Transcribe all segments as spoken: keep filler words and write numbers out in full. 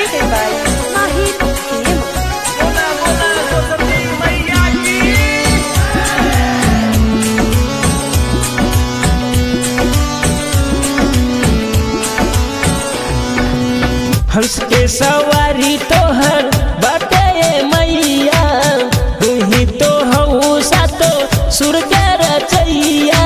presented by Mahir Cinema. बोला बोला सरस्वती मैया की हंस के सवारी तोहर बाटे मैया, तू ही तो हऊ सातो सुर के रचैया।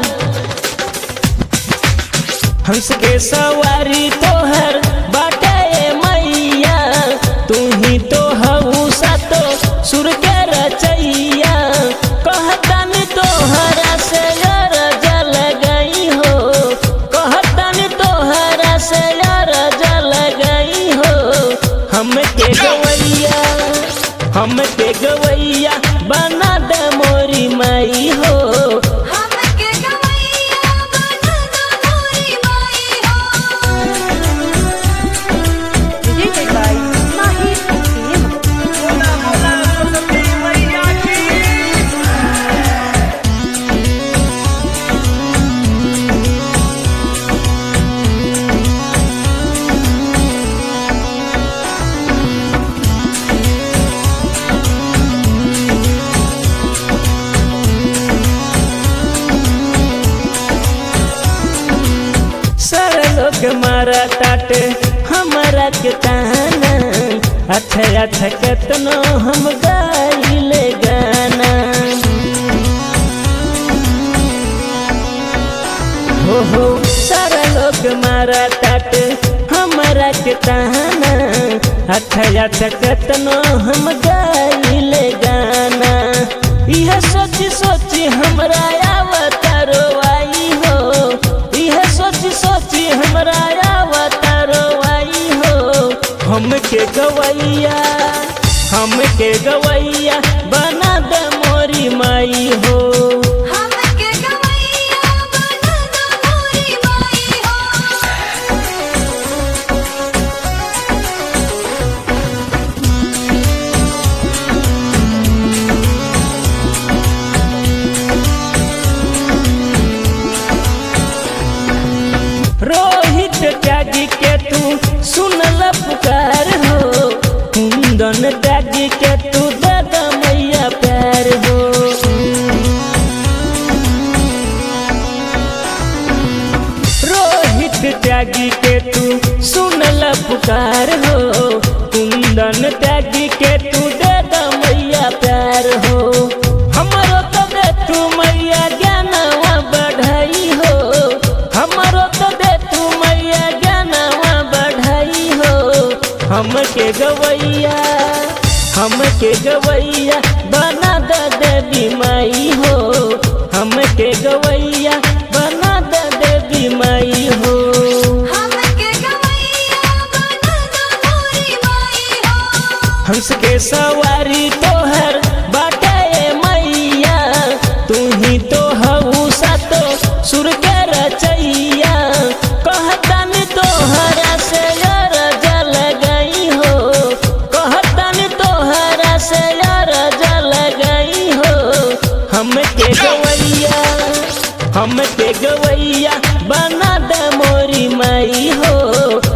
हंस के सवारी तोहर बाटे मैया, तू ही तो हऊ सातो सुर के रचैया। कहतन तोहरा से यार जल गई हो, कहतन तोहरा से यार जल गई हो। हम के गवैया हम के गवैया बना दे मोरी माई हो। हमके गवैया बना दो मोरी माई हो। Presented by Mahir Cinema. बोला बोला सरस्वती मैया की सारे लोग मारा ताटे हमारा के ताना, अच्छा अच्छा केतनो हम गाइले गाना। हो हो सारा लोग मारा ताटे हमारा के ताना, अच्छा अच्छा केतनो हम गाइले गाना। यह सोच सोच हमरा आवतारो आई हो, यह सोच सोच हमरा आवतारो आई हो। हम के गवैया हम के गवैया बना दे मोरी माई हो। हमके गवैया बना दो मोरी माई हो। रोहित त्यागी के तू सुनल पुकार हो, कुंदन त्यागी के तू दादा मैया प्यार हो। रोहित त्यागी के तू सुनल पुकार हो, कुंदन त्यागी के तू दादा मैया प्यार हो। हमरो तो दे तू मैया ज्ञानवा बढ़ाई हो, हमरो तो दे तू मैया ज्ञानवा बढ़ाई हो। हम के गवैया हम के गवैया बना दे देवी माई हो। हम के गवैया बना दे देवी माई हो। हमके गवैया बना दो मोरी माई हो। हंस के सवारी तोहर बाटे मैया, तू ही तो हऊ सातो सुर के रचैया। कहतन तोहरा से यार जल गई हो, कहतन तोहरा से यार जल गई हो। हम के गवैया हम के गवैया बना दे मोरी माई हो।